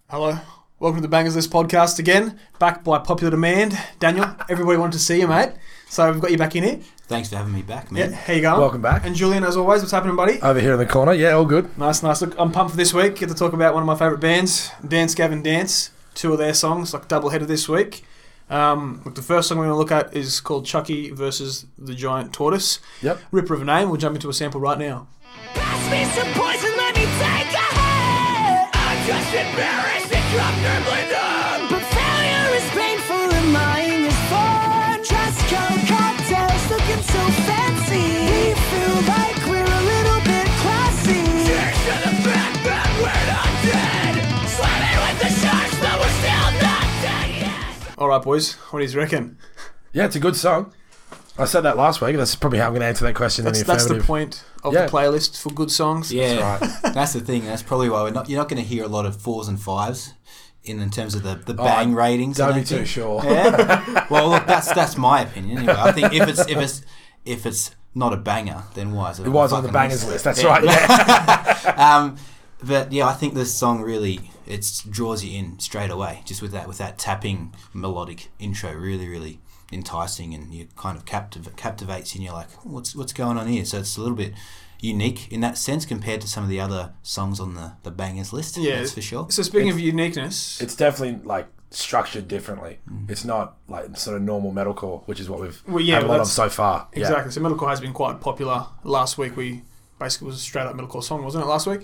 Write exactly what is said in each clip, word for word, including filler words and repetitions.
Hello. Welcome to the Bangers List podcast again. Back by popular demand. Daniel, everybody wanted to see you, mate. So we've got you back in here. Thanks for having me back, man. Yeah, how you going? Welcome back. And Julian, as always, what's happening, buddy? Over here in the corner. Yeah, all good. Nice, nice. Look, I'm pumped for this week. Get to talk about one of my favourite bands, Dance Gavin Dance. Two of their songs, like double header this week. Um, look, the first song we're going to look at is called Chucky versus the Giant Tortoise. Yep. Ripper of a name. We'll jump into a sample right now. Pass me some poison, let me take a hit. I'm just embarrassed and dropped normally numb. But failure is painful and mine is fun. Dress code cocktails looking so fancy. We feel like we're a little bit classy. Cheers to the fact that we're not dead. Swimming with the sharks, but we're still not dead yet. All right, boys. What do you reckon? Yeah, it's a good song. I said that last week. That's probably how I'm going to answer that question That's, in the that's the affirmative. point of Yeah. the playlist for good songs. Yeah, That's right. That's the thing. That's probably why we're not. You're not going to hear a lot of fours and fives in, in terms of the, the bang Oh, ratings. I Don't be don't too think. sure. Yeah. Well, look, that's that's my opinion. Anyway, I think if it's if it's if it's not a banger, then why is it? It was on the fucking bangers list. That's Yeah. right. Yeah. um, but yeah, I think this song really it draws you in straight away, just with that with that tapping melodic intro, really, really enticing, and you kind of captiv- captivates you, and you're like, what's what's going on here? So it's a little bit unique in that sense compared to some of the other songs on the, the bangers list. Yeah. That's for sure. So speaking of uniqueness, It's definitely like structured differently. It's not like sort of normal metalcore, which is what we've Well, yeah, had a well, lot of that's- so far. Yeah. exactly. So metalcore has been quite popular. Last week we basically was a straight up metalcore song, wasn't it? Last week.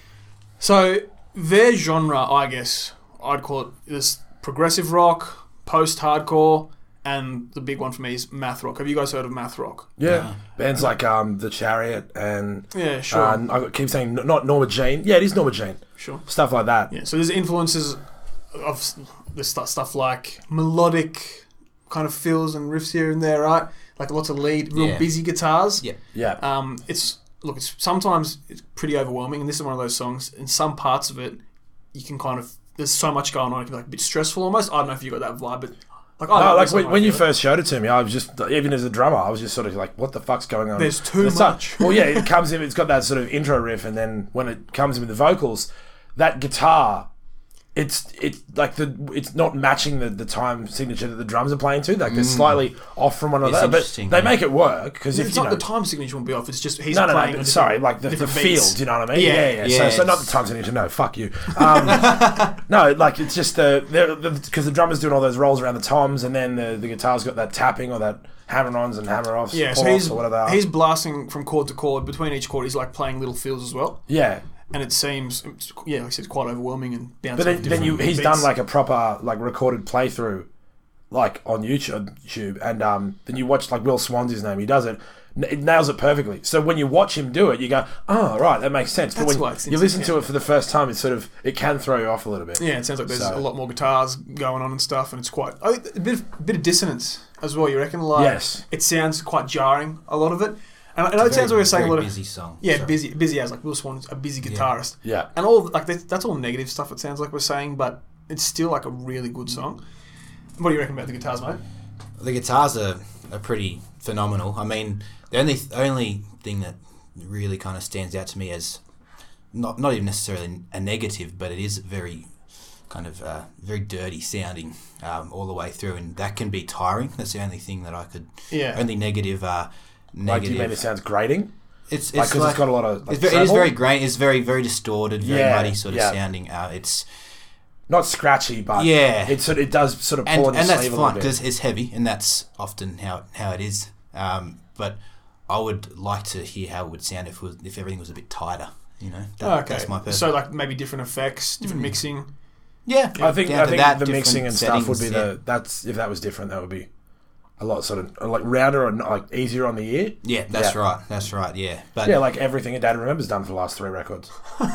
So their genre, I guess, I'd call it this progressive rock, post hardcore, and the big one for me is math rock. Have you guys heard of math rock? Yeah. Yeah. Bands like um, The Chariot and Yeah, sure, uh, I keep saying n- not Norma Jean. Yeah, it is Norma Jean. sure. Stuff like that. Yeah. So there's influences of this stuff, stuff like melodic kind of fills and riffs here and there, right? Like lots of lead, real Yeah. busy guitars. Yeah. Yeah. Um, it's look, it's sometimes it's pretty overwhelming, and this is one of those songs. In some parts of it, you can kind of there's so much going on, it can be like a bit stressful almost. I don't know if you got that vibe, but like I No, love like this when, song, when I you feel it. first showed it to me, I was just, even as a drummer, I was just sort of like, what the fuck's going on? There's too It's like- much. well, yeah, it comes in, it's got that sort of intro riff, and then when it comes in with the vocals, that guitar, it's it's like the it's not matching the, the time signature that the drums are playing to. Like they're slightly off from one It's another, but interesting, they yeah. make it work because if It's you not know, the time signature won't be off. It's just he's no, no, playing. no, on but sorry, different- like the, the different feel. beats. Do you know what I mean? Yeah. Yeah, yeah. Yeah, so, so not it's- the time signature. No, fuck you. Um, no, like it's just the because the, the drummer's doing all those rolls around the toms, and then the, the guitar's got that tapping or that hammer-ons and hammer-offs, Yeah, so pull-offs he's or whatever. they are. he's blasting from chord to chord. Between each chord, he's like playing little fills as well, yeah. and it seems, yeah, like I said, it's quite overwhelming and bouncing. But then, off then you, different he's beats. done like a proper like recorded playthrough, like on YouTube, YouTube, and um, then you watch like Will Swan's his name. He does it, n- it nails it perfectly. So when you watch him do it, you go, oh right, that makes sense. But That's why when it's you listen interesting, to it for the first time, it's sort of it can throw you off a little bit. Yeah, it sounds like there's So- a lot more guitars going on and stuff, and it's quite I think a bit of, a bit of dissonance as well. You reckon? Like, Yes. it sounds quite jarring. A lot of it, and I know it sounds like we're saying a very lot of busy song. yeah, So- busy, busy as like Will Swan's a busy guitarist, Yeah. and all like that, that's all negative stuff. It sounds like we're saying, but it's still like a really good song. What do you reckon about the guitars, mate? The guitars are, are pretty phenomenal. I mean, the only only thing that really kind of stands out to me as not not even necessarily a negative, but it is very kind of uh, very dirty sounding um, all the way through, and that can be tiring. That's the only thing that I could. Yeah. Only negative. Uh, Like do you negative. mean it sounds grating? it's Like it's because like, it's got a lot of like it's very, it is treble? very great. It's very very distorted, very Yeah, muddy sort of yeah. sounding. Uh, it's not scratchy, but Yeah. it sort it does sort of pull and, on the and that's sleeve a fine little bit. because it's heavy, and that's often how how it is. Um, but I would like to hear how it would sound if it was, if everything was a bit tighter. You know, that, Oh, okay, that's my personal. so like maybe different effects, different Mm. mixing. yeah, I think down I to think that, the different mixing and stuff would be settings, yeah. the that's if that was different, that would be a lot sort of like rounder and like easier on the ear. Yeah, that's Yeah. right. That's right. Yeah, but Yeah, like everything a dad remembers done for the last three records. I'm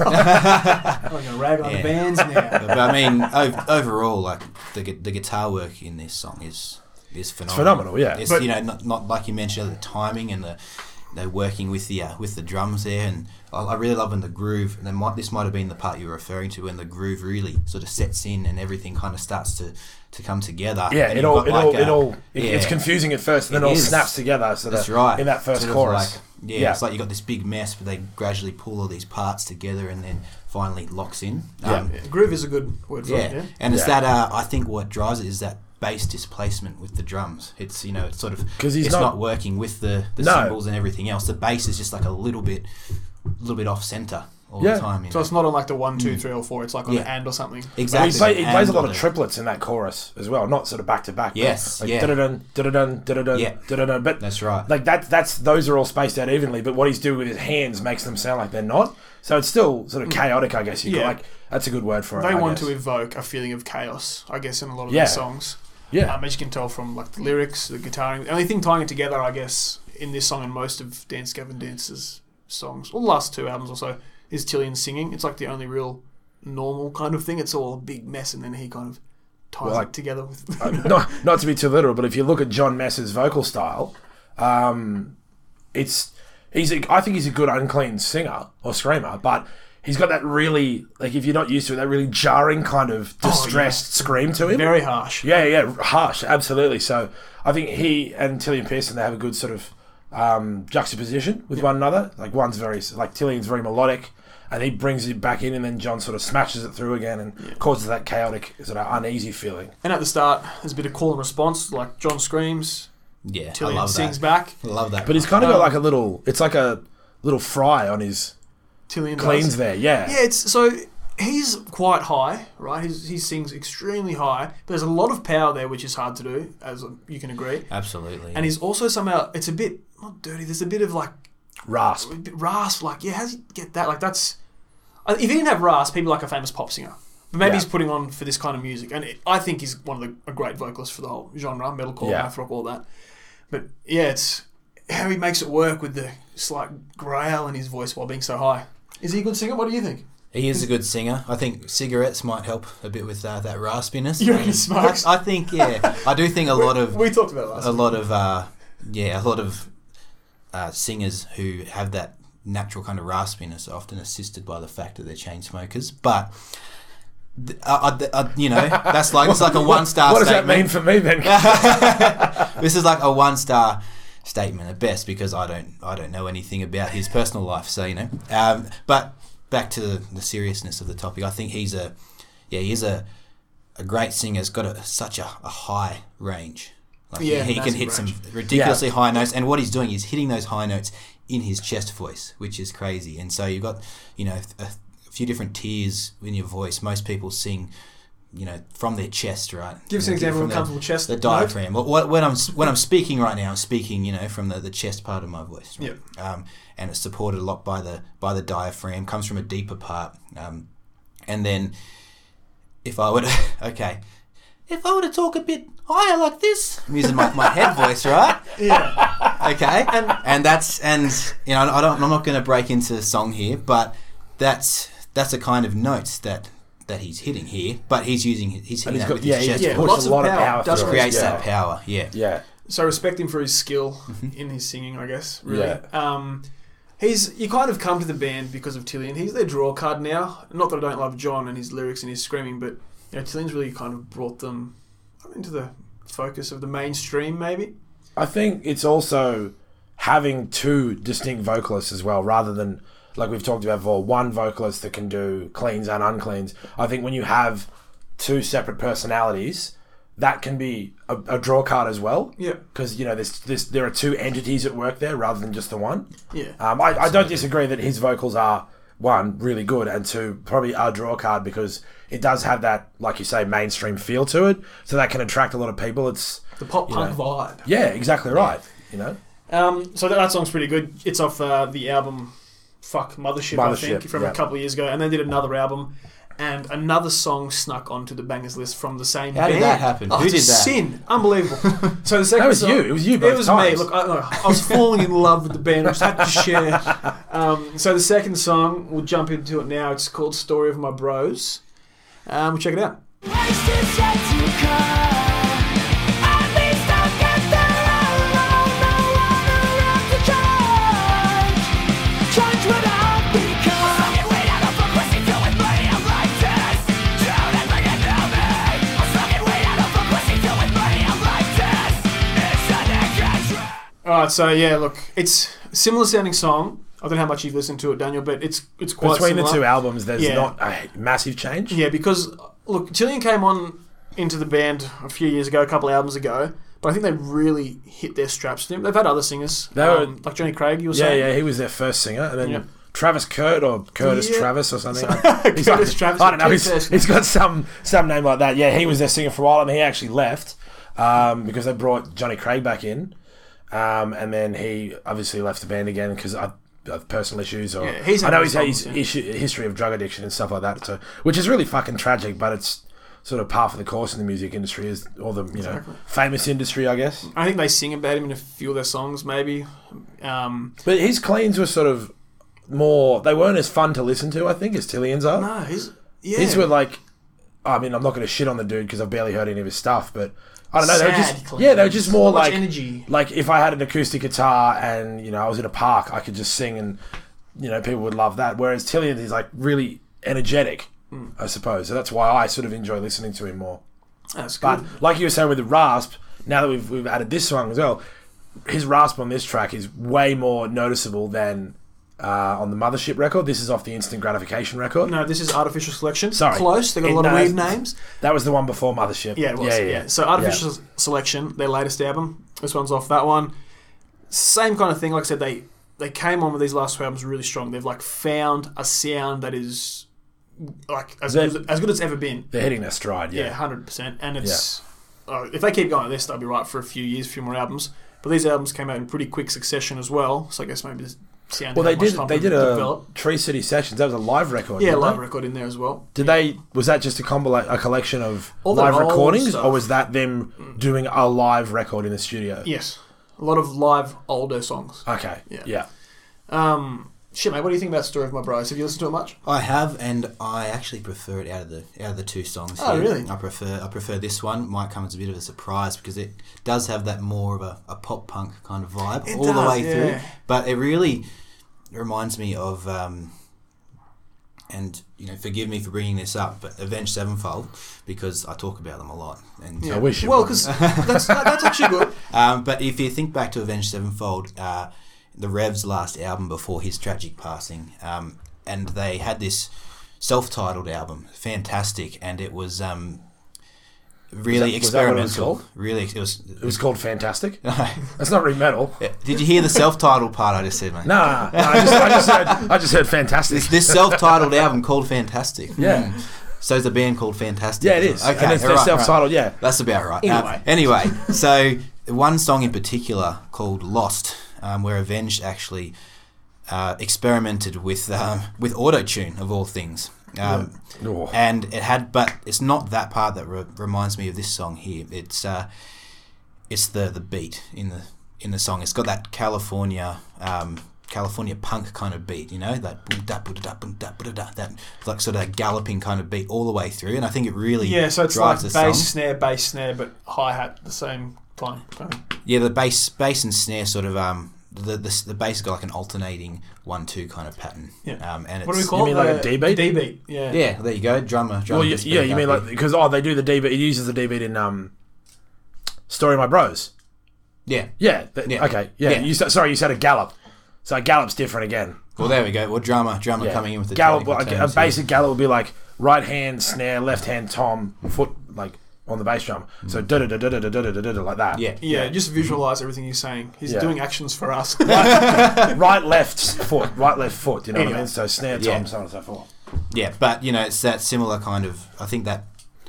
going to rag on Yeah. the bands now. but I mean, ov- overall, like the gu- the guitar work in this song is is phenomenal. phenomenal, yeah. It's But- you know not, not like you mentioned the timing and the they're working with the uh, with the drums there, and I, I really love when the groove. And then might, this might have been the part you were referring to when the groove really sort of sets in and everything kind of starts to, to come together. Yeah, And it you've all, got it like all, a- it all, it, yeah. it's confusing at first, and then It it all is. snaps together. So That's that right. in that first Sort of chorus, like- yeah, Yeah. it's like you got this big mess, but they gradually pull all these parts together and then finally locks in. Yeah. Um, Yeah, groove is a good word for yeah. it. Yeah. and it's Yeah. that. Uh, I think what drives it is that bass displacement with the drums. It's you know, it's sort of 'Cause he's it's not- not, working with the, the No. cymbals and everything else. The bass is just like a little bit, little bit off center all Yeah. the time. You So know? it's not on like the one, two, three, or four. It's like on Yeah. an and or something. He, exactly. play, he plays a And lot of the- triplets in that chorus as well, not sort of back to back. but Yes, like yeah. da-da-dun, da-da-dun, da-da-dun, Yeah. da-da-dun. But That's right. like that, that's those are all spaced out evenly. But what he's doing with his hands makes them sound like they're not. So it's still sort of chaotic, I guess. You Yeah. could, like that's a good word for it. They I want guess. to evoke a feeling of chaos, I guess, in a lot of Yeah. their songs. yeah, Um, as you can tell from like the lyrics, the guitaring. The only thing tying it together, I guess, in this song and most of Dance Gavin Dance's songs, or the last two albums or so, is Tillian singing. It's like the only real normal kind of thing. It's all a big mess, and then he kind of ties Well, like- it together with. Uh, not not to be too literal, but if you look at John Mess's vocal style, um, it's he's a, I think he's a good unclean singer or screamer, but he's got that really like if you're not used to it, that really jarring kind of distressed scream to him. Very harsh. Yeah, yeah, harsh, absolutely. So I think he and Tillian Pearson they have a good sort of um, juxtaposition with one another. Like one's very like Tillian's very melodic, and he brings it back in, and then John sort of smashes it through again and causes that chaotic sort of uneasy feeling. And at the start, there's a bit of call and response, like John screams, Yeah, I Tillian love sings that. back, I love that. But he's kind of Um, got like a little. It's like a little fry on his Tillian cleans does. there. Yeah. Yeah, it's so he's quite high, right? He's, he sings extremely high. But there's a lot of power there, which is hard to do, as you can agree. Absolutely. And he's also somehow it's a bit not dirty. There's a bit of like Rasp. a bit rasp. Like yeah, how does he get that? Like that's if he didn't have rasp, he'd be like a famous pop singer. But maybe Yeah. he's putting on for this kind of music, and it, I think he's one of the a great vocalists for the whole genre, metalcore, Yeah. math rock, all that. But yeah, it's how he makes it work with the slight growl in his voice while being so high. Is he a good singer? What do you think? He is a good singer. I think cigarettes might help a bit with uh, that raspiness. You reckon he smokes? I think, yeah. I do think a lot of We talked about it last a week. lot of uh, yeah, a lot of uh, singers who have that natural kind of raspiness are often assisted by the fact that they're chain smokers. But th- uh, uh, uh, you know, that's like it's like a one star. What does that statement. mean for me then? This is like a one star statement at best because I don't I don't know anything about his personal life. So you know, um, but back to the, the seriousness of the topic. I think he's a yeah he's a a great singer. Has got a, such a, a high range. Like Yeah, he, he can massive hit some range. ridiculously high notes, and what he's doing is hitting those high notes in his chest voice, which is crazy. And so you've got you know a, a few different tiers in your voice. Most people sing. You know, from their chest, right? Give us an You know, example of from a comfortable chest The note. diaphragm. What, what, when I'm when I'm speaking right now, I'm speaking, you know, from the, the chest part of my voice. Right? Yep. Um, and it's supported a lot by the by the diaphragm. Comes from a deeper part. Um, and then, if I were to, okay, if I were to talk a bit higher like this, I'm using my, my head voice, right? Yeah. Okay, and and that's and you know I don't I'm not going to break into song here, but that's that's a kind of note that that he's hitting here, but he's using he's And hitting he's that got with yeah, his he chest. just Yeah, pushed lots a of lot of power. power. Does through it, Creates yeah. that power, yeah. Yeah. So respect him for his skill Mm-hmm. in his singing, I guess. Really. Yeah. Um, he's you kind of come to the band because of Tillian. He's their draw card now. Not that I don't love John and his lyrics and his screaming, but you know, Tillian's really kind of brought them into the focus of the mainstream, maybe. I think it's also having two distinct vocalists as well, rather than like we've talked about before, one vocalist that can do cleans and uncleans. I think when you have two separate personalities, that can be a, a draw card as well. Yeah. Because you know, there's this there are two entities at work there rather than just the one. Yeah. Um, I, I don't disagree that his vocals are one really good and two probably a draw card because it does have that, like you say, mainstream feel to it, so that can attract a lot of people. It's The pop you punk know. vibe. yeah, exactly right. You know. Um, so that, that song's pretty good. It's off uh, the album Fuck Mothership, I Mothership, think, from yeah. a couple of years ago. And they did another album. And another song snuck onto the bangers list from the same How band. did that happen? Oh, Who it's did a that? sin. Unbelievable. So the second That was song, you. It was you It both was times. me. Look, I, I was falling in love with the band. I just had to share. Um, so the second song, we'll jump into it now. It's called Story of My Bros. Um, we'll check it out. Wasted yet to come. At least I'll get there alone. No one around to come. what I've become. Sucking weed out of a pussy filled with money, I'm like this. Don't ever get to me. I'm sucking weed out of a pussy filled with money, I'm like this. It's a negative. Alright, so yeah, look, it's a similar sounding song. I don't know how much you've listened to it, Daniel, but it's it's quite Between similar. the two albums, there's Yeah. not a massive change. Yeah, because look, Tillian came on into the band a few years ago, a couple of albums ago, but I think they really hit their straps to him. They've had other singers, They were- um, like Johnny Craig. You were Yeah, saying, yeah, he was their first singer, and then Yeah. Travis Kurt or Curtis Yeah. Travis or something. Curtis got, Travis, I don't know. Keith He's, Thurston. he's got some some name like that. Yeah, he was their singer for a while, and he actually left um, because they brought Johnny Craig back in, um, and then he obviously left the band again because of of personal issues. Or Yeah, he's I know had he's had his songs, yeah. issue, history of drug addiction and stuff like that. So, which is really fucking tragic, but it's sort of par for the course in the music industry, is all the you know Exactly. famous industry, I guess. I think they sing about him in a few of their songs, maybe. Um, But his cleans were sort of more. They weren't as fun to listen to, I think, as Tillian's are. no, he's yeah. His were like, I mean, I'm not going to shit on the dude because I've barely heard any of his stuff, but I don't know. They were Sad just cleans. yeah, they were just more Not much like energy. like if I had an acoustic guitar and you know I was in a park, I could just sing and you know people would love that. Whereas Tillian is like really energetic, Hmm. I suppose. So that's why I sort of enjoy listening to him more. That's good. But like you were saying with the rasp, now that we've we've added this song as well, his rasp on this track is way more noticeable than uh, on the Mothership record. This is off the Instant Gratification record. no, this is Artificial Selection. Sorry. Close. They got a It- lot of no, weird that's- names. That was the one before Mothership. Yeah, it was. Yeah, So Artificial Selection, their latest album. This one's off that one. Same kind of thing. Like I said, they they came on with these last two albums really strong. They've like found a sound that is like as They're- good, as good as it's ever been. They're hitting their stride. Yeah, Yeah. hundred percent. And it's uh, if they keep going like this, they'll be right for a few years, a few more albums. But these albums came out in pretty quick succession as well. So I guess maybe the sound. Well, they had much did. time They to did a develop. Tree City Sessions. That was a live record. Yeah, didn't live they? record in there as well. Did they? Was that just a compila- a collection of All their live old recordings, stuff. or was that them doing a live record in the studio? Yes, a lot of live older songs. Okay. Yeah. Yeah. Um, shit, mate. What do you think about Story of My Bros? Have you listened to it much? I have, and I actually prefer it out of the out of the two songs. Oh, here. really? I prefer I prefer this one. Might come as a bit of a surprise because it does have that more of a, a pop punk kind of vibe It all the does, way yeah. through. But it really reminds me of, um, and you know, forgive me for bringing this up, but Avenged Sevenfold because I talk about them a lot. And Yeah. I wish you Well, wouldn't. because that's that, that's actually good. Um, but if you think back to Avenged Sevenfold, uh, the Rev's last album before his tragic passing, um, and they had this self-titled album, fantastic, and it was um, really Was that- was that what it was experimental. called? Really, it was. It was called Fantastic. That's not really metal. Did you hear the self-titled part I just said, mate? Nah, nah, I just, I just heard, I just heard Fantastic. This, this self-titled album called Fantastic. Yeah. Mm. So is the band called Fantastic? Yeah, it is. Okay, and it's all their right, right. self-titled. Yeah. That's about right. Anyway. Uh, anyway, so one song in particular called "Lost," um, where Avenged actually uh, experimented with um, with auto-tune of all things, um, Oh. and it had, but it's not that part that re- reminds me of this song here. It's uh, it's the the beat in the in the song. It's got that California. Um, California punk kind of beat, you know, that boom da boom da boom da boom da, that like sort of that galloping kind of beat all the way through, and I think it really Yeah, so it's like drives bass the song. snare, bass snare, but hi hat at the same time. Kind of. Yeah, the bass, bass and snare sort of um the the, the bass has got like an alternating one two kind of pattern. Yeah. Um, and What do we it's, call You it? mean like a Uh, D beat? D beat. Yeah. Yeah, there you go, drummer. drummer Well, you, gets yeah, beat you mean up like because oh, they do the D beat. It uses the D beat in um, Story of My Bros. yeah. Yeah. th- Yeah. Okay. Yeah. Yeah. You said, sorry, you said a gallop. So a gallop's different again. Well, there we go. Well, drummer, drummer Yeah. coming in with the gallop. technical Well, a, a terms here. basic gallop would be like right hand snare, left hand tom, foot like on the bass drum. So da da da da da da da da da like that. Yeah. Yeah, just visualize everything he's saying. He's Yeah. doing actions for us. Right left foot, right left foot. You know what I Anyway. mean? So snare, tom, Yeah. so on and so forth. Yeah, but you know, it's that similar kind of. I think that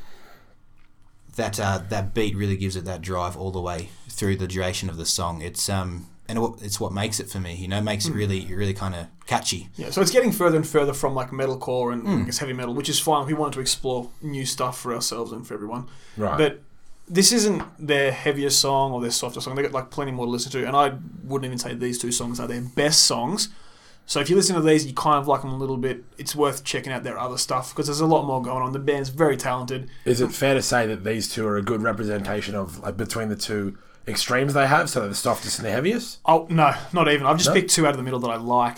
that uh, that beat really gives it that drive all the way through the duration of the song. It's um and it, it's what makes it for me. You know, makes it really really kind of catchy. Yeah, so it's getting further and further from like metalcore and Hmm. I guess heavy metal, which is fine. We wanted to explore new stuff for ourselves and for everyone. Right. But this isn't their heaviest song or their softest song. They got like plenty more to listen to, and I wouldn't even say these two songs are their best songs. So if you listen to these, you kind of like them a little bit. It's worth checking out their other stuff because there's a lot more going on. The band's very talented. Is it fair to say that these two are a good representation of like between the two extremes they have? So they're the softest and the heaviest. Oh no, not even. I've just No? picked two out of the middle that I liked.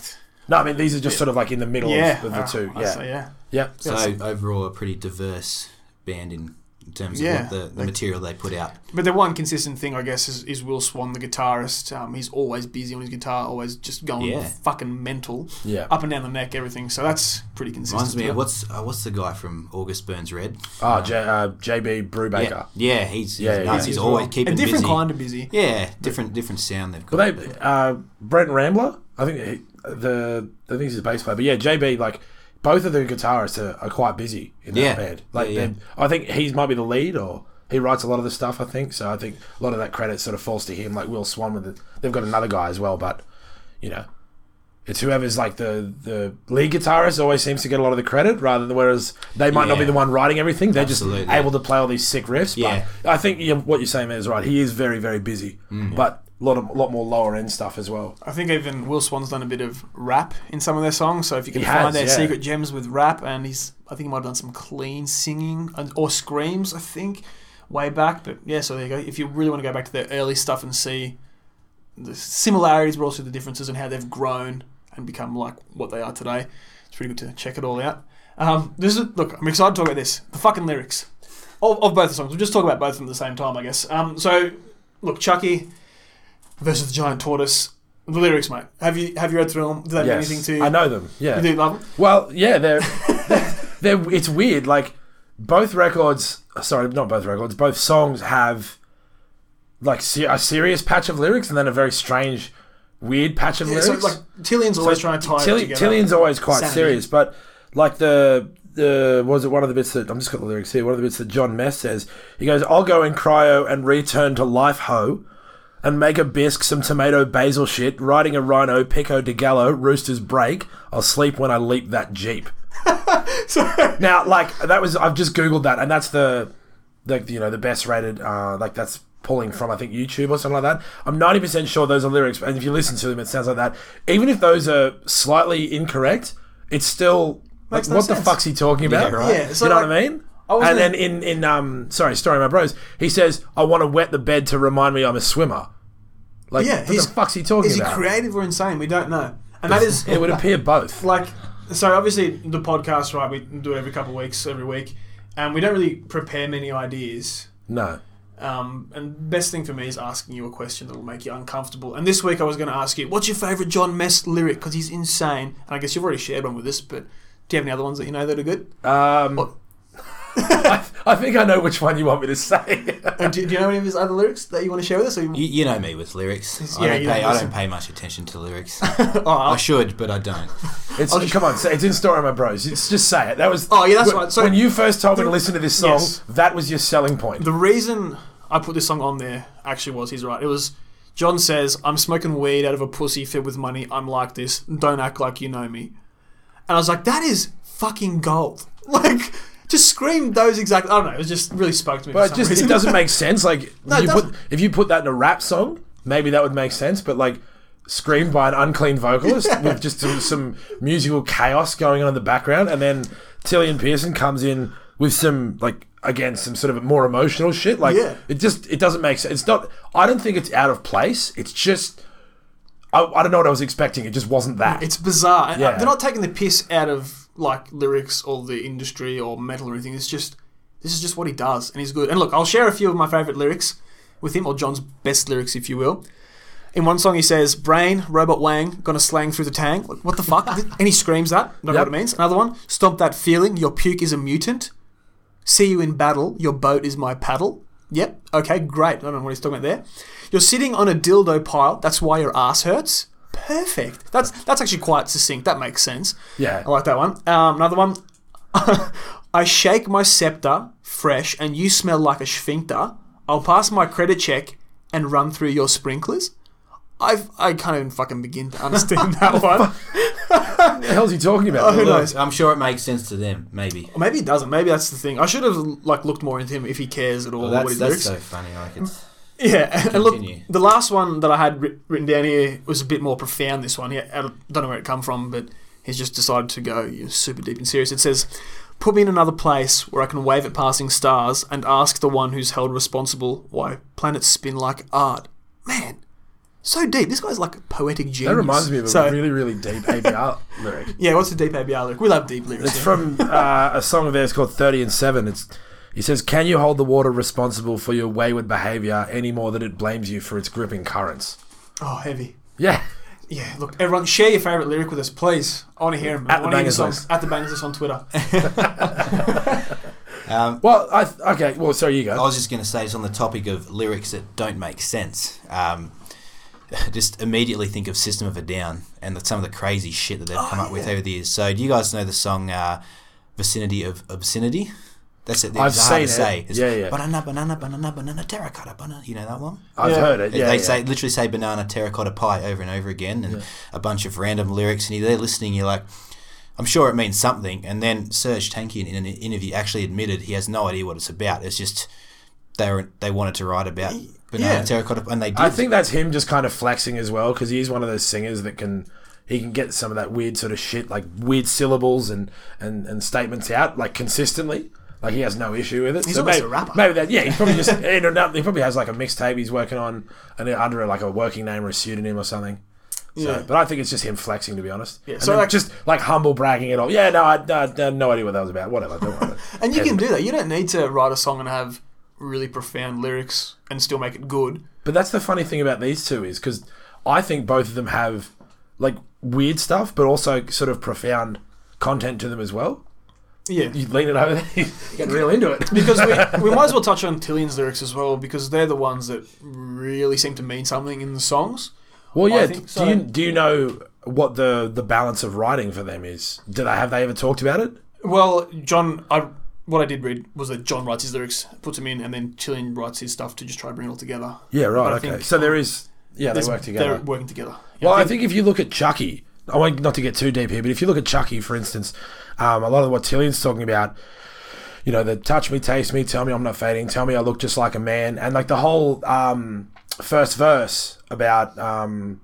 No, I mean these are just sort of like in the middle Yeah, of, of the uh, two. I'd Yeah, say, yeah. yeah. So Yes. overall, a pretty diverse band in, in terms Yeah. of what the, the Like- material they put out. But the one consistent thing, I guess, is, is Will Swan, the guitarist. Um, he's always busy on his guitar, always just going Yeah. fucking mental, Yeah. up and down the neck, everything. So that's pretty consistent. Reminds me yeah. of what's uh, what's the guy from August Burns Red? Oh, J, uh, J B Brubaker. Yeah, yeah, he's Yeah, he's, yeah, nuts. yeah. he's as always well. keeping a different busy. kind of busy. Yeah, different different sound they've got. Well, they uh, Brent Rambler. I think he, the I think he's a bass player, but yeah, J B like both of the guitarists are, are quite busy in that Yeah. band. Like, Yeah, yeah. they're- I think he might be the lead, or he writes a lot of the stuff. I think so. I think a lot of that credit sort of falls to him. Like Will Swan with it. They've got another guy as well, but you know, it's whoever's like the the lead guitarist always seems to get a lot of the credit, rather than whereas they might not be Yeah. the one writing everything. They're Absolutely. just able to play all these sick riffs. Yeah. But I think yeah, what you're saying is right. He is very very busy, Mm. but a lot of lot more lower end stuff as well. I think even Will Swan's done a bit of rap in some of their songs. So if you can He find has, their yeah. secret gems with rap, and he's, I think he might have done some clean singing and, or screams. I think way back, but yeah. So there you go. If you really want to go back to their early stuff and see the similarities, but also the differences and how they've grown and become like what they are today, it's pretty good to check it all out. Um, this is look. I'm excited to talk about this. The fucking lyrics of, of both the songs. We'll just talk about both of them at the same time, I guess. Um, so look, Chucky versus the Giant Tortoise. The lyrics, mate. Have you have you read through them? Do they mean Yes, anything to? I know them. Yeah. You do love them? Well, yeah, they're, they're, they're it's weird. Like both records, sorry, not both records, both songs have like se- a serious patch of lyrics and then a very strange, weird patch of Yeah, so lyrics. like Tillion's always So trying to tie Tilly- it together. Tillion's always quite Sanity. serious, but like the the what was it one of the bits that I'm just got the lyrics here. One of the bits that John Mess says, he goes, "I'll go in cryo and return to life, ho." And make a bisque, some tomato basil shit, riding a rhino, pico de gallo, roosters break. I'll sleep when I leap that jeep. Now, like that was I've just googled that, and that's the, the you know the best rated. Uh, like that's pulling from I think YouTube or something like that. I'm ninety percent sure those are lyrics, and if you listen to them, it sounds like that. Even if those are slightly incorrect, it's still like Makes no what the sense. fuck's he talking about? Yeah, right. Yeah, so you know like, what I mean? I was And gonna- then in in um sorry, Story of My Bros, he says, "I want to wet the bed to remind me I'm a swimmer." Like, yeah, what the he's- fuck's he talking Is he about? creative or insane? We don't know. And that is It would appear both. like, so obviously the podcast, right? We do it every couple of weeks, every week, and we don't really prepare many ideas. No. Um, and best thing for me is asking you a question that will make you uncomfortable. And this week I was going to ask you, what's your favourite John Mess lyric? Because he's insane. And I guess you've already shared one with us, but do you have any other ones that you know that are good? Um, What? I, I think I know which one you want me to say. And do, do you know any of his other lyrics that you want to share with us? Or you, You, you know me with lyrics. Yeah, I don't you pay. don't I listen. don't pay much attention to lyrics. oh, I I'll- should, but I don't. It's come on, say- it's in Story of My Bros. It's just say it. That was Oh, yeah, that's when, right. So- when you first told me to listen to this song, Yes. that was your selling point. The reason I put this song on there actually was, he's right. It was, John says, I'm smoking weed out of a pussy filled with money. I'm like this. Don't act like you know me. And I was like, that is fucking gold. Like, just scream those exact. I don't know. It was just really spoke to me. But for it some just reason. it doesn't make sense. Like No, it you put doesn't. if you put that in a rap song, maybe that would make sense. But like screamed by an unclean vocalist with just some, some musical chaos going on in the background, and then Tillian Pearson comes in with some like again some sort of more emotional shit. Like Yeah. it just it doesn't make sense. It's not. I don't think it's out of place. It's just. I, I don't know what I was expecting. It just wasn't that. It's bizarre. And, uh, Yeah. They're not taking the piss out of like lyrics or the industry or metal or anything. It's just this is just what he does, and he's good. And look, I'll share a few of my favourite lyrics with him, or John's best lyrics, if you will. In one song, he says, "Brain, robot Wang, gonna slang through the tang." Like, what the fuck? And he screams that. Don't know Yep. what it means. Another one, "Stomp that feeling. Your puke is a mutant. See you in battle. Your boat is my paddle." Yep. Okay. Great. I don't know what he's talking about there. "You're sitting on a dildo pile. That's why your ass hurts." Perfect. That's that's actually quite succinct. That makes sense. Yeah. I like that one. Um, another one. "I shake my scepter fresh, and you smell like a sphincter. I'll pass my credit check and run through your sprinklers." I've I can't even fucking begin to understand that one. What the hell's he talking about? Oh, who Look, knows? I'm sure it makes sense to them. Maybe. Or maybe it doesn't. Maybe that's the thing. I should have like looked more into him if he cares at all. Well, what that's his that's lyrics. so funny. Like it's. Yeah, and look, Continue. the last one that I had writ- written down here was a bit more profound. This one, yeah, I don't don't know where it come from, but he's just decided to go you know, super deep and serious. It says, "Put me in another place where I can wave at passing stars and ask the one who's held responsible why planets spin like art." Man, So deep. This guy's like a poetic genius. That reminds me of a So- really, really deep A B R lyric. Yeah, what's the deep A B R lyric? We love deep lyrics. It's yeah. from uh, a song of theirs called thirty and seven. It's He says, can you hold the water responsible for your wayward behaviour any more than it blames you for its gripping currents? Oh, heavy. Yeah. Yeah, look, everyone, share your favourite lyric with us, please. I want to hear them. At I the wanna hear Bangers songs List. At the Bangers List on Twitter. Um, Well, I th- okay. Well, sorry, you I go. was just going to say, it's on the topic of lyrics that don't make sense. Um, just immediately think of System of a Down and the, some of the crazy shit that they've Oh, come up with yeah. over the years. So, do you guys know the song uh, "Vicinity of Obscenity"? That's it. I've It's hard to seen it. say. It's Yeah, yeah. Banana, banana, banana, banana, terracotta, banana. You know that one? I've Yeah. heard it. Yeah, they yeah. say literally say banana, terracotta pie over and over again, and a bunch of random lyrics. And you're there listening, you're like, I'm sure it means something. And then Serge Tankian in an interview actually admitted he has no idea what it's about. It's just they were they wanted to write about banana, Yeah. terracotta, and they did. I think that's him just kind of flexing as well, because he's one of those singers that can he can get some of that weird sort of shit, like weird syllables and, and, and statements out like consistently. Like he has no issue with it. He's So almost maybe, a rapper. Maybe that. Yeah, he's probably just you know, he probably has like a mixtape he's working on and under like a working name or a pseudonym or something. So, Yeah. but I think it's just him flexing, to be honest. Yeah, And so then like- just like humble bragging it all. Yeah, no, I, I, I had no idea what that was about. Whatever. Don't worry about it. And you Yeah. can do that. You don't need to write a song and have really profound lyrics and still make it good. But that's the funny thing about these two is because I think both of them have like weird stuff, but also sort of profound content to them as well. Yeah. You lean it over there, you get real into it. Because we, we might as well touch on Tillian's lyrics as well, because they're the ones that really seem to mean something in the songs. Well, I yeah. think Do so. you do you know what the the balance of writing for them is? Do they have they ever talked about it? Well, John, I what I did read was that John writes his lyrics, puts them in, and then Tillian writes his stuff to just try to bring it all together. Yeah, But right. I Okay. think- So there is. Yeah, they There's- work together. They're working together. Yeah, Well, I think if you look at Chucky, I want not to get too deep here, but if you look at Chucky, for instance, um, a lot of what Tillian's talking about, you know, the touch me, taste me, tell me I'm not fading, tell me I look just like a man, and like the whole um, first verse about um,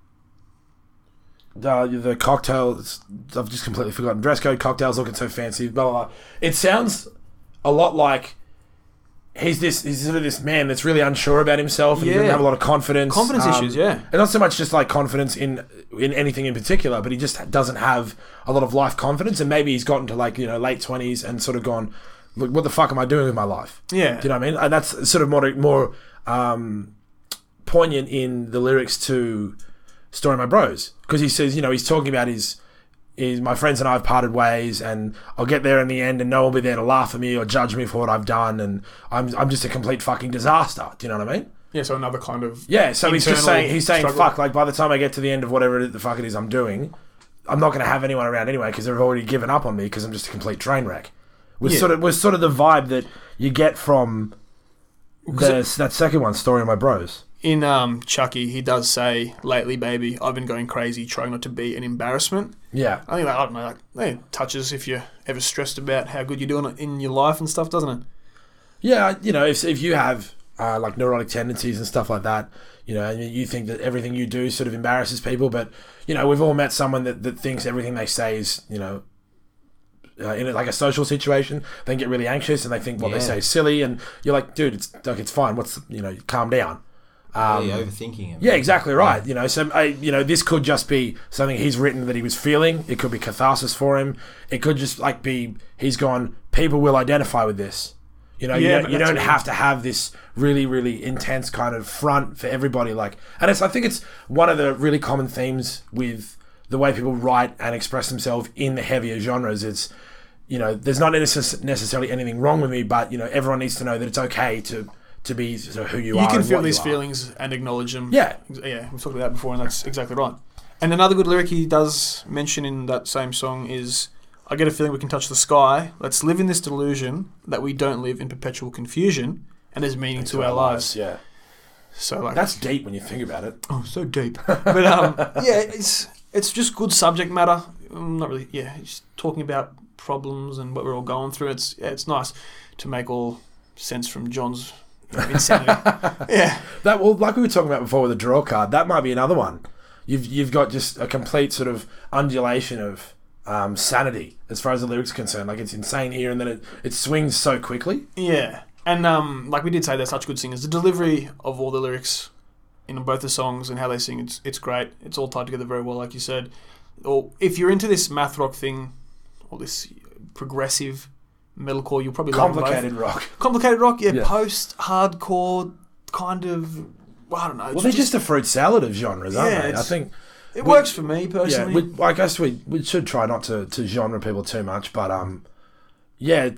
the, the cocktails, I've just completely forgotten. Dress code, cocktails looking so fancy, blah, blah, blah. It sounds a lot like he's this he's sort of this man that's really unsure about himself and he doesn't Yeah. have a lot of confidence. Confidence um, issues, yeah. And not so much just like confidence in in anything in particular, but he just doesn't have a lot of life confidence. And maybe he's gotten to like, you know, late twenties and sort of gone, look, what the fuck am I doing with my life? Yeah. Do you know what I mean? And that's sort of more, more um, poignant in the lyrics to Story of My Bros. Because he says, you know, he's talking about his, his, my friends and I have parted ways and I'll get there in the end and no one will be there to laugh at me or judge me for what I've done and I'm, I'm just a complete fucking disaster. Do you know what I mean? Yeah, so another kind of Yeah, so he's just internal saying, he's saying, struggle. fuck, like by the time I get to the end of whatever the fuck it is I'm doing, I'm not going to have anyone around anyway because they've already given up on me because I'm just a complete train wreck. Was Yeah. sort of was sort of the vibe that you get from the, that second one, Story of My Bros. In um, Chucky, he does say, lately, baby, I've been going crazy trying not to be an embarrassment. Yeah. I think that, I don't know, like, that touches if you're ever stressed about how good you're doing in your life and stuff, doesn't it? Yeah, you know, if if you have uh, like neurotic tendencies and stuff like that, you know, and you think that everything you do sort of embarrasses people, but, you know, we've all met someone that, that thinks everything they say is, you know, uh, in a, like a social situation, they get really anxious and they think what Yeah. they say is silly, and you're like, dude, it's like it's fine. What's you know, calm down. Um, yeah, overthinking it. Yeah, exactly right. You know, so I, you know, this could just be something he's written that he was feeling. It could be catharsis for him. It could just like be he's gone. People will identify with this. You know, Yeah, you but don't, you that's don't what- have to have this really, really intense kind of front for everybody. Like, and it's I think it's one of the really common themes with the way people write and express themselves in the heavier genres. It's you know, there's not necess- necessarily anything wrong with me, but you know, everyone needs to know that it's okay to to be sort of who you, You are. can and feel what these you are. feelings and acknowledge them. Yeah. Yeah, we've talked about that before, and that's exactly right. And another good lyric he does mention in that same song is, I get a feeling we can touch the sky. Let's live in this delusion that we don't live in perpetual confusion and there's meaning to our lives. Yeah. So like That's deep when you think about it. oh, so deep. But um, yeah, it's it's just good subject matter. Um, not really. Yeah, it's talking about problems and what we're all going through. It's yeah, it's nice to make all sense from John's you know, insanity. Yeah. That well, like we were talking about before with the draw card, that might be another one. You've you've got just a complete sort of undulation of um, sanity as far as the lyrics are concerned. Like it's insane here, and then it, it swings so quickly. Yeah, and um, like we did say, they're such good singers. The delivery of all the lyrics in both the songs and how they sing. It's it's great. It's all tied together very well, like you said. Or if you're into this math rock thing, or this progressive metalcore, you'll probably love Complicated both. rock. Complicated rock, yeah. Yeah. Post-hardcore kind of, well, I don't know. Well, it's they're just a fruit salad of genres, aren't Yeah, they? I it's- think. it we- works for me, Yeah, personally. we, I guess we we should try not to, to genre people too much, but um, yeah,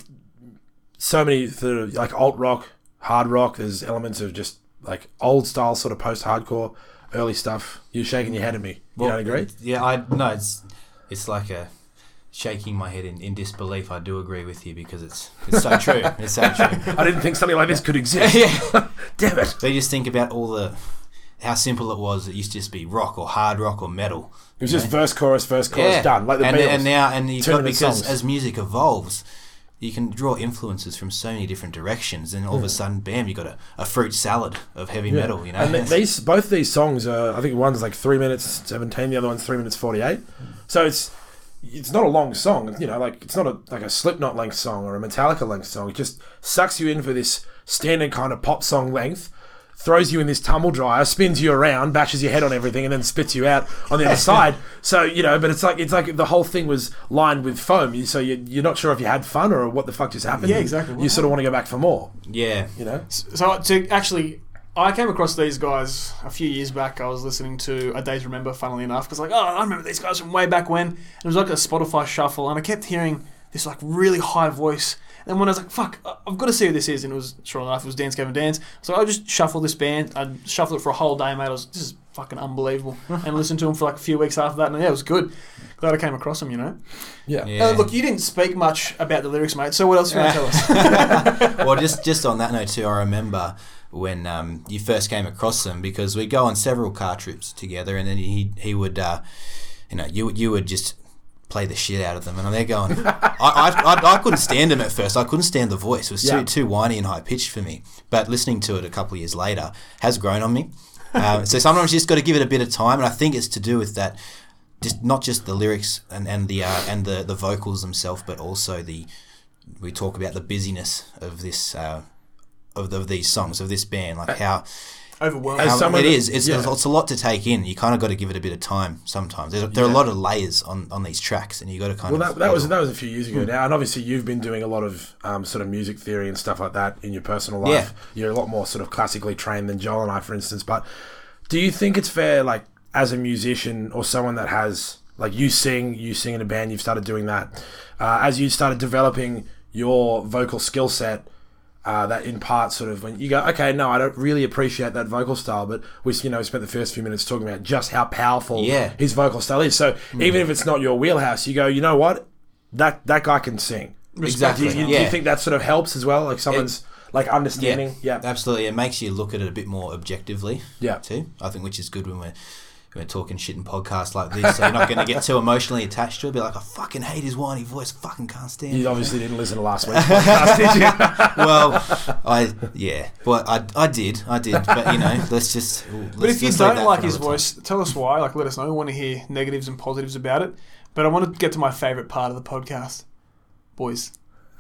so many sort of like alt rock, hard rock. There's elements of just like old style sort of post hardcore, early stuff. You're shaking your head at me. You don't agree? Yeah, I no, it's it's like a shaking my head in, in disbelief. I do agree with you because it's it's so true. It's so true. I didn't think something like this could exist. Yeah. Damn it! So you just think about all the how simple it was. It used to just be rock or hard rock or metal. It was just verse, chorus, verse, chorus, done. Like the and, Beatles. and now and you Two got minute because songs. as music evolves, you can draw influences from so many different directions, and all of a sudden, bam, you got a, a fruit salad of heavy Yeah. metal. You know, And th- these both these songs are, I think one's like three minutes seventeen, the other one's three minutes forty eight. So it's it's not a long song, you know, like it's not a like a Slipknot length song or a Metallica length song. It just sucks you in for this standard kind of pop song length, throws you in this tumble dryer, spins you around, bashes your head on everything, and then spits you out on the other side. So you know, but it's like it's like the whole thing was lined with foam. You, so you, you're not sure if you had fun or what the fuck just happened. Yeah, exactly. You sort of want to go back for more. yeah, You know. So to actually, I came across these guys a few years back. I was listening to A Day to Remember, funnily enough, because like, oh, I remember these guys from way back when. And it was like a Spotify shuffle, and I kept hearing this like really high voice. And when I was like, fuck, I've got to see who this is, and it was, sure enough, it was Dance Gavin Dance. So I just shuffle this band. I shuffled it for a whole day, mate. I was, this is fucking unbelievable. And listened to them for like a few weeks after that, and yeah, it was good. Glad I came across them, you know. Yeah. yeah. Uh, look, you didn't speak much about the lyrics, mate. So what else are you going to tell us? Well, just just on that note too, I remember when um, you first came across them because we go on several car trips together, and then he he would, uh, you know, you you would just play the shit out of them, and they're going. I, I I I couldn't stand them at first. I couldn't stand the voice. It was too Yeah. too whiny and high pitched for me. But listening to it a couple of years later has grown on me. Um, so sometimes you just got to give it a bit of time, and I think it's to do with that. Just not just the lyrics and and the uh, and the, the vocals themselves, but also the we talk about the busyness of this uh, of, the, of these songs of this band, like how, Overwhelming. how someone it that- is. It's, yeah. it's a lot to take in. You kind of got to give it a bit of time. Sometimes there, there are a Yeah. lot of layers on, on these tracks, and you got to kind Well, of. that, that was that was a few years ago now, and obviously you've been doing a lot of um, sort of music theory and stuff like that in your personal life. You're a lot more sort of classically trained than Joel and I, for instance. But do you think it's fair, like as a musician or someone that has, like you sing, you sing in a band, you've started doing that, uh, as you started developing your vocal skill set, uh, that in part sort of when you go, okay, no, I don't really appreciate that vocal style, but we, you know, spent the first few minutes talking about just how powerful Yeah. his vocal style is. So even if it's not your wheelhouse, you go, you know what, that that guy can sing. Exactly. Do you, do yeah. you think that sort of helps as well? Like someone's like understanding. Yeah. Absolutely. It makes you look at it a bit more objectively. Yeah. Too. I think which is good when we're when we're talking shit in podcasts like this. So you're not going to get too emotionally attached to it. Be like, I fucking hate his whiny voice. Fucking can't stand You it. obviously didn't listen to last week's podcast, did you? Well, I yeah. Well, I, I did. I did. But you know, let's just. Let's, But if you let's leave don't that like for his another time. voice, tell us why. Like, let us know. We want to hear negatives and positives about it. But I want to get to my favourite part of the podcast. Boys.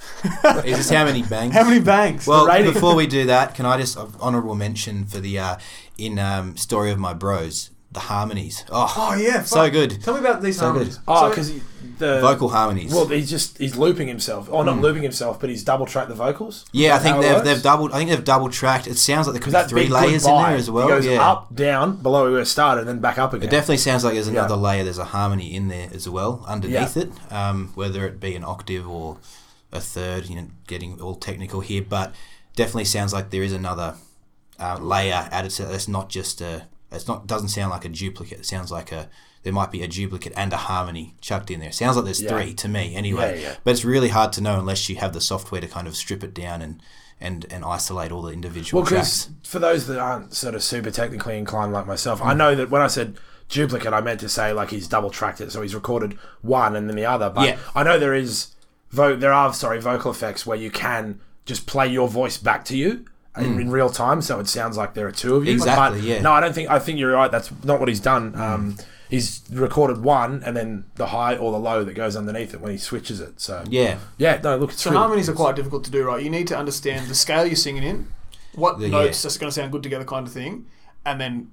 Is this how many bangs? How many bangs? Well, The rating. before we do that, can I just uh, honourable mention for the uh, in um, Story of My Bros, the harmonies. Oh, Oh, yeah. so fuck. good. Tell me about these So harmonies. good. Oh, So- because the Vocal harmonies. Well, he's just he's looping himself. Oh, not looping himself, but he's double tracked the vocals. yeah, I Is that how think it they've works? they've doubled. I think they've double tracked. It sounds like there could That be three big layers in goodbye, there as well. He goes yeah. up, down, below where it started, and then back up again. It definitely sounds like there's another Yeah. layer. There's a harmony in there as well underneath Yeah. it, um, whether it be an octave or a third. You know, getting all technical here, but definitely sounds like there is another uh, layer added to it. It's not just a. It's not. Doesn't sound like a duplicate. It sounds like a. There might be a duplicate and a harmony chucked in there. It sounds like there's Yeah. three to me anyway. Yeah, yeah. But it's really hard to know unless you have the software to kind of strip it down and and, and isolate all the individual Well, tracks. because for those that aren't sort of super technically inclined like myself, I know that when I said duplicate, I meant to say like he's double tracked it, so he's recorded one and then the other. But Yeah. I know there is vo- there are sorry vocal effects where you can just play your voice back to you in, in real time, so it sounds like there are two of you. Exactly, But yeah. No, I don't think. I think you're right. That's not what he's done. Um, he's recorded one and then the high or the low that goes underneath it when he switches it. So Yeah. yeah, no, look, it's So really- harmonies are quite difficult to do, right? You need to understand the scale you're singing in, what The- notes yeah. are going to sound good together kind of thing, and then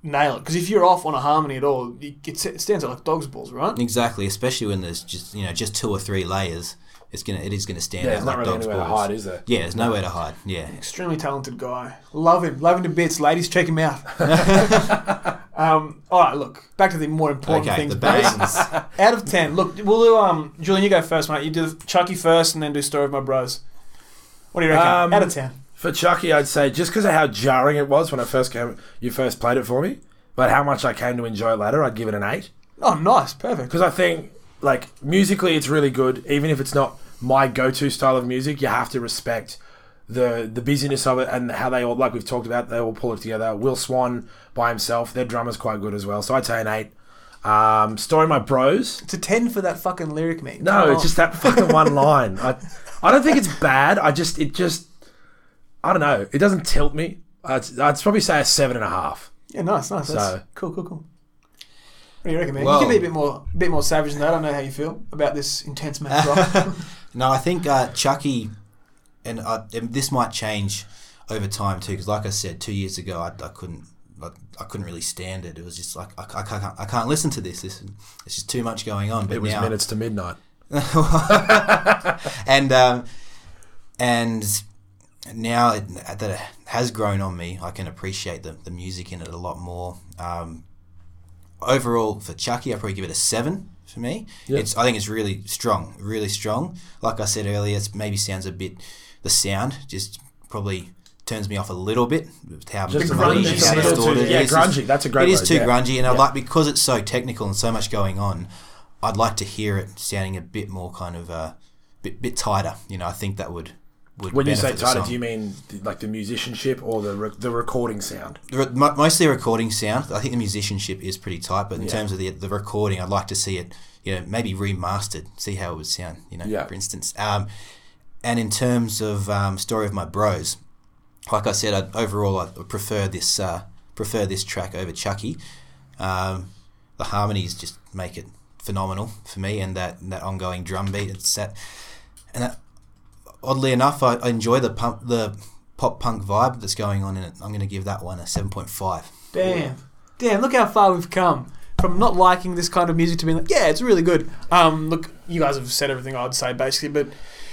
nail it. Because if you're off on a harmony at all, it, it stands out like dog's balls, right? Exactly, especially when there's just you know just two or three layers. It's gonna it is gonna stand Yeah, out there's not like really dog's anywhere to balls. hide, is there? Yeah, there's nowhere to hide. Yeah. Extremely talented guy. Love him. Love him to bits. Ladies, check him out. um, all right, look. Back to the more important Okay, things. the boys. bangs. Out of ten. Look, we'll do, um, Julian, you go first, mate. You do Chucky first and then do Story of My Bros. What do you reckon? Um, Out of ten. For Chucky, I'd say just because of how jarring it was when I first came, you first played it for me, but how much I came to enjoy it later, I'd give it an eight. Oh, nice. Perfect. Because I think, like, musically it's really good. Even if it's not my go-to style of music, you have to respect the the busyness of it and how they all, like we've talked about, they all pull it together. Will Swan by himself, their drummer's quite good as well. So I'd say an eight. Um, Story of My Bros. It's a ten for that fucking lyric, mate. No, Come it's on. just that fucking one line. I, I don't think it's bad. I just, it just, I don't know. It doesn't tilt me. I'd, I'd probably say a seven and a half. Yeah, nice, nice. That's So- cool, cool, cool. What do you reckon, man? Well- you can be a bit more, bit more savage than that. I don't know how you feel about this intense math rock. No, I think uh, Chucky, and, uh, and this might change over time too, because like I said, two years ago, I, I couldn't, I, I couldn't really stand it. It was just like I, I can't, I can't listen to this. This, it's just too much going on. But It was now, minutes to midnight. and um, and now it, that it has grown on me, I can appreciate the the music in it a lot more. Um, overall, for Chucky, I probably give it a seven. For me, Yeah. it's I think it's really strong, really strong. Like I said earlier, it maybe sounds a bit. The sound just probably turns me off a little bit. With how Just a grungy, bit how grungy. distorted it Yeah, is. grungy. That's a great It is word, too yeah. grungy, and I Yeah. like because it's so technical and so much going on. I'd like to hear it sounding a bit more kind of uh, bit bit tighter. You know, I think that would would. When you say benefit the tighter, song. do you mean the, like the musicianship or the re- the recording sound? The re- mo- mostly recording sound. I think the musicianship is pretty tight, but in Yeah. terms of the the recording, I'd like to see it, you know, maybe remastered, see how it would sound, you know, Yeah. for instance. Um, and in terms of um, Story of My Bros, like I said, I'd, overall I prefer this uh, prefer this track over Chucky. Um, the harmonies just make it phenomenal for me, and that that ongoing drum beat. It's set, and that, oddly enough, I, I enjoy the pump, the pop punk vibe that's going on in it. I'm going to give that one a seven point five. Damn. Damn, look how far we've come. From not liking this kind of music to being like, yeah, it's really good. Um, look, you guys have said everything I'd say, basically, but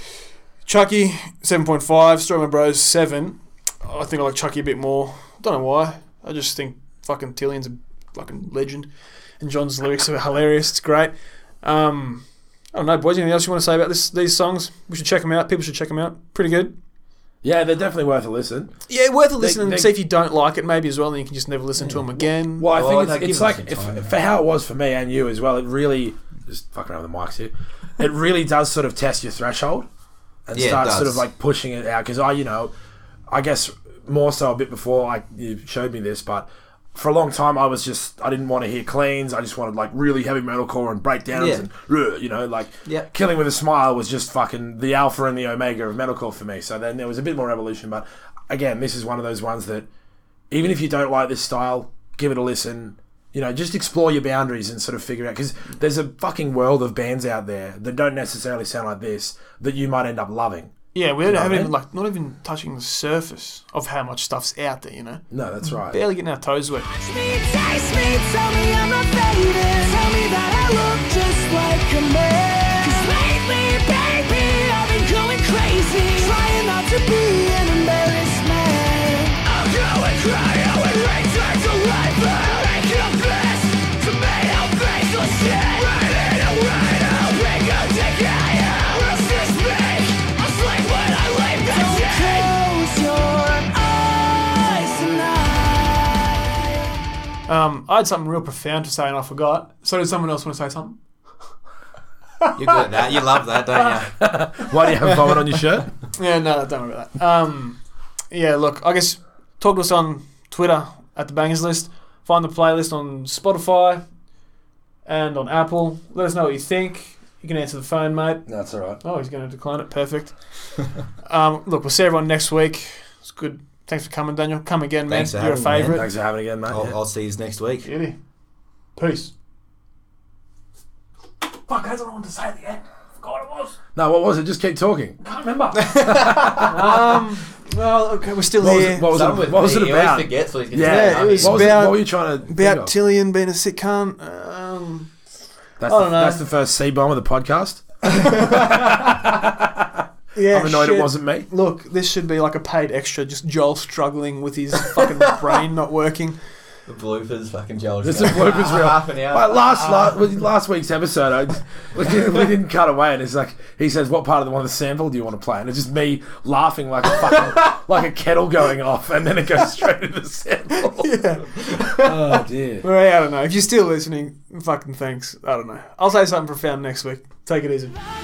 Chucky, seven point five, Story of My Bros, seven. I think I like Chucky a bit more. Don't know why. I just think fucking Tillion's a fucking legend. And John's lyrics are hilarious. It's great. Um, I don't know, boys. Anything else you want to say about this? These songs? We should check them out. People should check them out. Pretty good. Yeah, they're definitely worth a listen. Yeah, worth a listen. they- and see if you don't like it, maybe as well, then you can just never listen to them again. Well, I Well, think I'd it's, give it's them like some if, time. for how it was for me and you as well. It really just fucking over the mics here. It really does sort of test your threshold and Yeah, it start sort does. of like pushing it out. Because I, you know, I guess more so a bit before like you showed me this, but for a long time I was just I didn't want to hear cleans. I just wanted like really heavy metalcore and breakdowns Yeah. and uh, you know like Yeah. Killing with a Smile was just fucking the alpha and the omega of metalcore for me. So then there was a bit more evolution, but again, this is one of those ones that even if you don't like this style, give it a listen. You know, just explore your boundaries and sort of figure out, because there's a fucking world of bands out there that don't necessarily sound like this that you might end up loving. Yeah, we know haven't what I even mean? like not even touching the surface of how much stuff's out there. You know, No, that's right. barely getting our toes wet. Touch me, taste me, tell me I'm not faded. Tell me that I look just like a man. 'Cause lately, baby, I've been going crazy, trying not to be an embarrassed man. I'll go and cry, I would return to life. I'll make it a best to me, I'll face the shit. Right in a right, I'll pick up the guy. I'll just speak, I'll sleep when I leave the Don't close your eyes tonight. Um, I had something real profound to say and I forgot. So did someone else want to say something? You're good at that. You love that, don't you? Why do you have vomit on your shirt? Yeah, no, don't worry about that. Um, yeah, look, I guess talk to us on Twitter at the Bangers List. Find the playlist on Spotify and on Apple. Let us know what you think. You can answer the phone, mate. That's all right. Oh, he's going to decline it. Perfect. um, look, we'll see everyone next week. It's good. Thanks for coming, Daniel. Come again, man. Thanks for You're a having me, man. favourite. Thanks for having it again, mate. I'll, Yeah. I'll see you next week. Beauty. Peace. Fuck, that's what I wanted to say at the end. Forgot what it was. No, what was it? Just keep talking. Can't remember. um, uh, oh, okay, we're still What was here. it, what was Something it, with what was me, it he always about? forgets what he's going to Yeah, say. it aren't was he? What, was it, about- what were you trying to think About of? Tillian being a sick cunt. Um, That's, I the, don't know. that's the first C-bomb of the podcast. yeah, I'm annoyed shit. it wasn't me. Look, this should be like a paid extra. Just Joel struggling with his fucking brain not working. The bloopers, fucking Joel. There's some bloopers real. Half an hour. Like last, last last week's episode, I, we, didn't, we didn't cut away, and it's like he says, "What part of the one of the sample do you want to play?" And it's just me laughing like a fucking like a kettle going off, and then it goes straight to the sample. Yeah. Oh dear. Well, I don't know. If you're still listening, fucking thanks. I don't know. I'll say something profound next week. Take it easy.